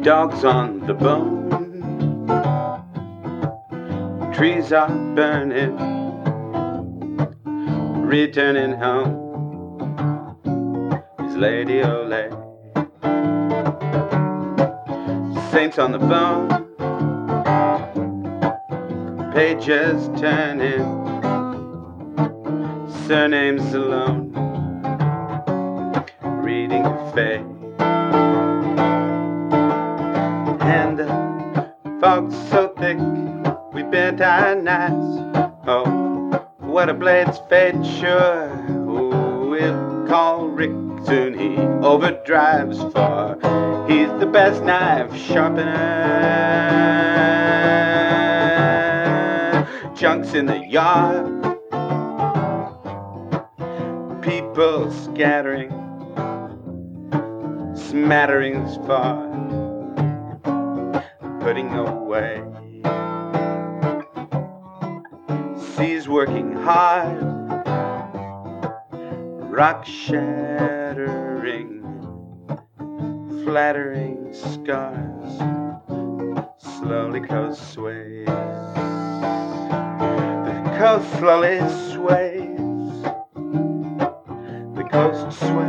Dogs on the bone, trees are burning, returning home is Lady Ole. Saints on the phone, pages turning, surnames alone, reading cafe. And the fog's so thick, we bent our nights. Oh, what a blade's fate, sure. We'll call Rick soon, he overdrives far. He's the best knife sharpener. Junks in the yard, people scattering, smatterings far, putting away. Seas working hard, rock shattering, flattering scars, slowly coast sways. The coast slowly sways, the coast sways.